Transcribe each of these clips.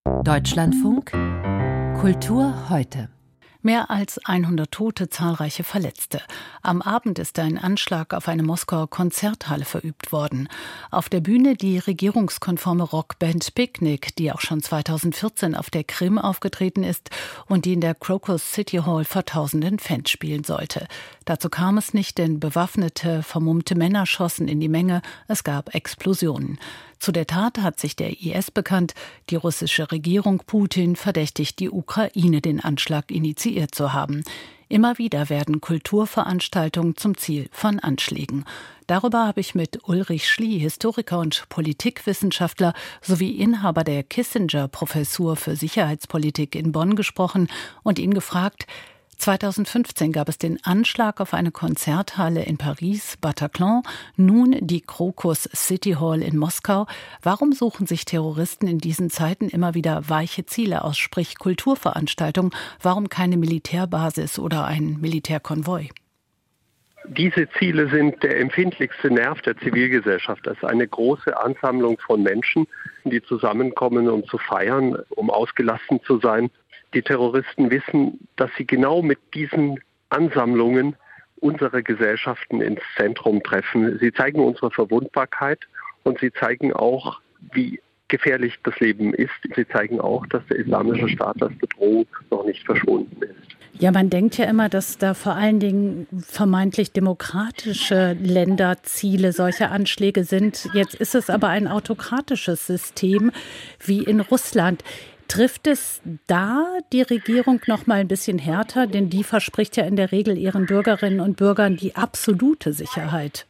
Deutschlandfunk Kultur heute. Mehr als 100 Tote, zahlreiche Verletzte. Am Abend ist ein Anschlag auf eine Moskauer Konzerthalle verübt worden. Auf der Bühne die regierungskonforme Rockband Picnic, die auch schon 2014 auf der Krim aufgetreten ist und die in der Crocus City Hall vor tausenden Fans spielen sollte. Dazu kam es nicht, denn bewaffnete, vermummte Männer schossen in die Menge. Es gab Explosionen. Zu der Tat hat sich der IS bekannt. Die russische Regierung Putin verdächtigt die Ukraine, den Anschlag initiiert zu haben. Immer wieder werden Kulturveranstaltungen zum Ziel von Anschlägen. Darüber habe ich mit Ulrich Schlie, Historiker und Politikwissenschaftler sowie Inhaber der Kissinger-Professur für Sicherheitspolitik in Bonn gesprochen und ihn gefragt: 2015 gab es den Anschlag auf eine Konzerthalle in Paris, Bataclan, nun die Crocus City Hall in Moskau. Warum suchen sich Terroristen in diesen Zeiten immer wieder weiche Ziele aus, sprich Kulturveranstaltungen? Warum keine Militärbasis oder ein Militärkonvoi? Diese Ziele sind der empfindlichste Nerv der Zivilgesellschaft. Das ist eine große Ansammlung von Menschen, die zusammenkommen, um zu feiern, um ausgelassen zu sein. Die Terroristen wissen, dass sie genau mit diesen Ansammlungen unsere Gesellschaften ins Zentrum treffen. Sie zeigen unsere Verwundbarkeit und sie zeigen auch, wie gefährlich das Leben ist. Sie zeigen auch, dass der Islamische Staat als Bedrohung noch nicht verschwunden ist. Ja, man denkt ja immer, dass da vor allen Dingen vermeintlich demokratische Länderziele solcher Anschläge sind. Jetzt ist es aber ein autokratisches System wie in Russland. Trifft es da die Regierung noch mal ein bisschen härter? Denn die verspricht ja in der Regel ihren Bürgerinnen und Bürgern die absolute Sicherheit.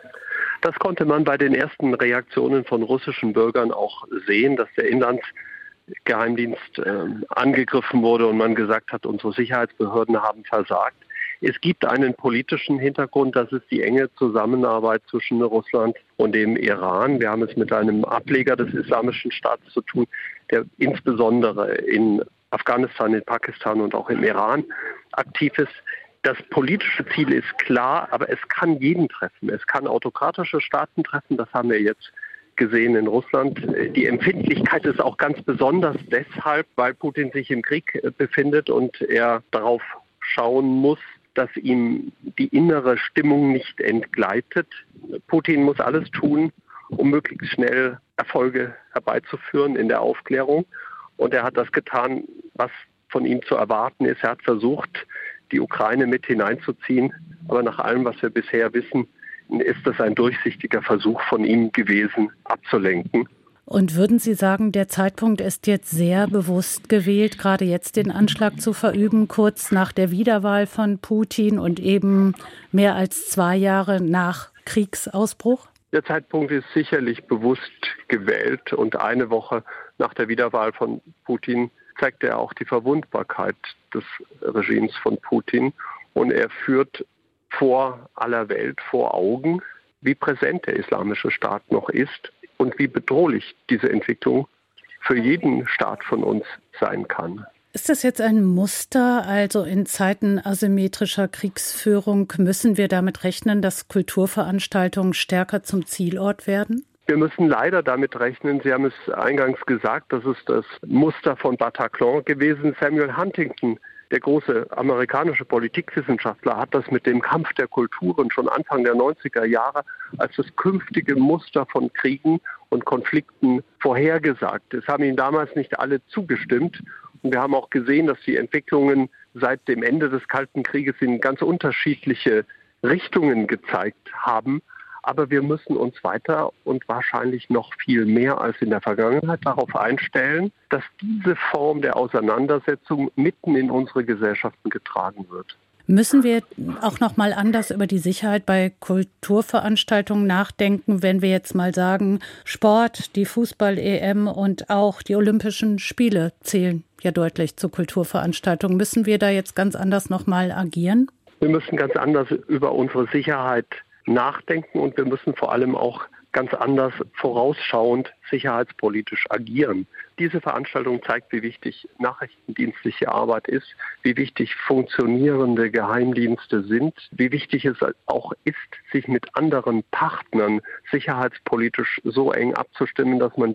Das konnte man bei den ersten Reaktionen von russischen Bürgern auch sehen, dass der Inlandsgeheimdienst angegriffen wurde und man gesagt hat, unsere Sicherheitsbehörden haben versagt. Es gibt einen politischen Hintergrund, das ist die enge Zusammenarbeit zwischen Russland und dem Iran. Wir haben es mit einem Ableger des Islamischen Staates zu tun, der insbesondere in Afghanistan, in Pakistan und auch im Iran aktiv ist. Das politische Ziel ist klar, aber es kann jeden treffen. Es kann autokratische Staaten treffen, das haben wir jetzt gesehen in Russland. Die Empfindlichkeit ist auch ganz besonders deshalb, weil Putin sich im Krieg befindet und er darauf schauen muss, dass ihm die innere Stimmung nicht entgleitet. Putin muss alles tun, um möglichst schnell Erfolge herbeizuführen in der Aufklärung. Und er hat das getan, was von ihm zu erwarten ist. Er hat versucht, die Ukraine mit hineinzuziehen. Aber nach allem, was wir bisher wissen, ist das ein durchsichtiger Versuch von ihm gewesen, abzulenken. Und würden Sie sagen, der Zeitpunkt ist jetzt sehr bewusst gewählt, gerade jetzt den Anschlag zu verüben, kurz nach der Wiederwahl von Putin und eben mehr als 2 Jahre nach Kriegsausbruch? Der Zeitpunkt ist sicherlich bewusst gewählt und eine Woche nach der Wiederwahl von Putin zeigt er auch die Verwundbarkeit des Regimes von Putin und er führt vor aller Welt vor Augen, wie präsent der Islamische Staat noch ist und wie bedrohlich diese Entwicklung für jeden Staat von uns sein kann. Ist das jetzt ein Muster? Also in Zeiten asymmetrischer Kriegsführung müssen wir damit rechnen, dass Kulturveranstaltungen stärker zum Zielort werden? Wir müssen leider damit rechnen, Sie haben es eingangs gesagt, das ist das Muster von Bataclan gewesen. Samuel Huntington, der große amerikanische Politikwissenschaftler, hat das mit dem Kampf der Kulturen schon Anfang der 90er Jahre als das künftige Muster von Kriegen und Konflikten vorhergesagt. Es haben ihm damals nicht alle zugestimmt. Und wir haben auch gesehen, dass die Entwicklungen seit dem Ende des Kalten Krieges in ganz unterschiedliche Richtungen gezeigt haben. Aber wir müssen uns weiter und wahrscheinlich noch viel mehr als in der Vergangenheit darauf einstellen, dass diese Form der Auseinandersetzung mitten in unsere Gesellschaften getragen wird. Müssen wir auch noch mal anders über die Sicherheit bei Kulturveranstaltungen nachdenken, wenn wir jetzt mal sagen, Sport, die Fußball-EM und auch die Olympischen Spiele zählen ja deutlich zu Kulturveranstaltungen. Müssen wir da jetzt ganz anders noch mal agieren? Wir müssen ganz anders über unsere Sicherheit nachdenken und wir müssen vor allem auch ganz anders vorausschauend sicherheitspolitisch agieren. Diese Veranstaltung zeigt, wie wichtig nachrichtendienstliche Arbeit ist, wie wichtig funktionierende Geheimdienste sind, wie wichtig es auch ist, sich mit anderen Partnern sicherheitspolitisch so eng abzustimmen, dass man die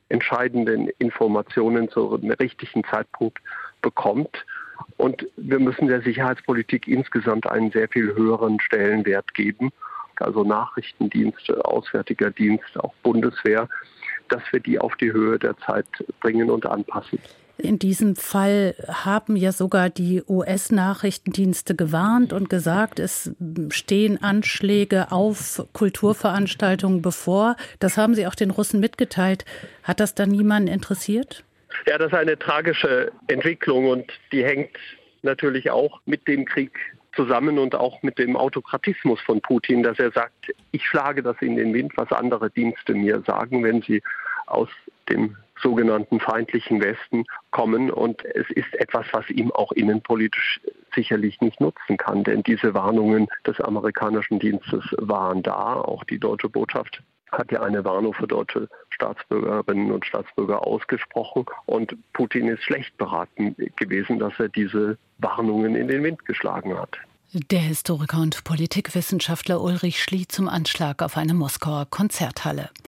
entscheidenden Informationen zum richtigen Zeitpunkt bekommt. Und wir müssen der Sicherheitspolitik insgesamt einen sehr viel höheren Stellenwert geben, also Nachrichtendienste, Auswärtiger Dienst, auch Bundeswehr, dass wir die auf die Höhe der Zeit bringen und anpassen. In diesem Fall haben ja sogar die US-Nachrichtendienste gewarnt und gesagt, es stehen Anschläge auf Kulturveranstaltungen bevor. Das haben Sie auch den Russen mitgeteilt. Hat das dann niemanden interessiert? Ja, das ist eine tragische Entwicklung und die hängt natürlich auch mit dem Krieg zusammen und auch mit dem Autokratismus von Putin, dass er sagt, ich schlage das in den Wind, was andere Dienste mir sagen, wenn sie aus dem sogenannten feindlichen Westen kommen. Und es ist etwas, was ihm auch innenpolitisch sicherlich nicht nutzen kann, denn diese Warnungen des amerikanischen Dienstes waren da. Auch die deutsche Botschaft hat ja eine Warnung für deutsche Staatsbürgerinnen und Staatsbürger ausgesprochen. Und Putin ist schlecht beraten gewesen, dass er diese Warnungen in den Wind geschlagen hat. Der Historiker und Politikwissenschaftler Ulrich Schlie zum Anschlag auf eine Moskauer Konzerthalle.